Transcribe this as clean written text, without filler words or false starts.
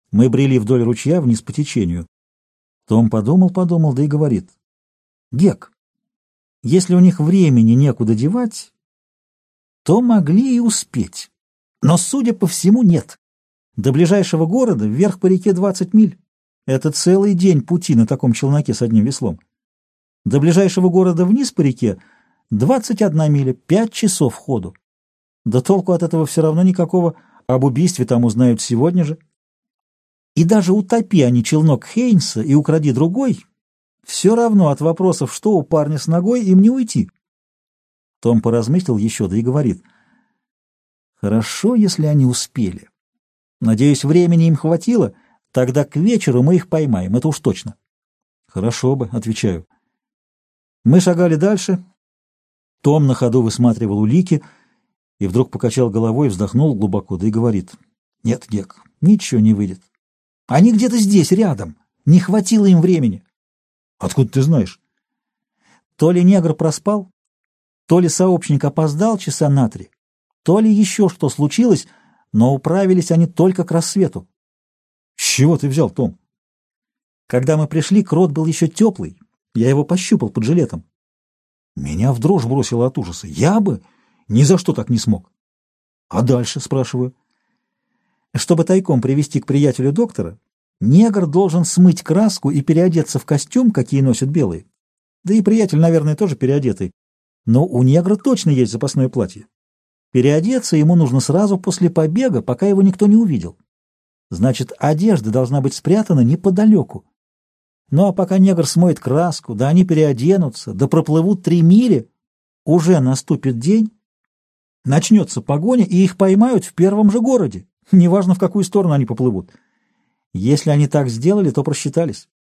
Мы брели вдоль ручья вниз по течению. Том подумал, да и говорит: «Гек, если у них времени некуда девать, то могли и успеть. Но, судя по всему, нет. До ближайшего города вверх по реке 20 миль. Это целый день пути на таком челноке с одним веслом. До ближайшего города вниз по реке 21 миля, 5 часов ходу. Да толку от этого все равно никакого, об убийстве там узнают сегодня же. И даже утопи они челнок Хейнса и укради другой, все равно от вопросов, что у парня с ногой, им не уйти». Том поразмыслил еще, да и говорит: «Хорошо, если они успели. Надеюсь, времени им хватило, тогда к вечеру мы их поймаем, это уж точно». «Хорошо бы», — отвечаю. Мы шагали дальше. Том на ходу высматривал улики и вдруг покачал головой, вздохнул глубоко, да и говорит: «Нет, Гек, ничего не выйдет. Они где-то здесь, рядом. Не хватило им времени». «Откуда ты знаешь?» То ли негр проспал, то ли сообщник опоздал часа на 3, то ли еще что случилось, но управились они только к рассвету. «С чего ты взял, Том?» «Когда мы пришли, крот был еще теплый. Я его пощупал под жилетом». Меня в дрожь бросило от ужаса. Я бы ни за что так не смог. «А дальше?» — спрашиваю. «Чтобы тайком привести к приятелю доктора, негр должен смыть краску и переодеться в костюм, какие носят белые. Да и приятель, наверное, тоже переодетый. Но у негра точно есть запасное платье. Переодеться ему нужно сразу после побега, пока его никто не увидел. Значит, одежда должна быть спрятана неподалеку. Ну а пока негр смоет краску, да они переоденутся, да проплывут 3 мили, уже наступит день, начнется погоня, и их поймают в первом же городе, неважно, в какую сторону они поплывут. Если они так сделали, то просчитались.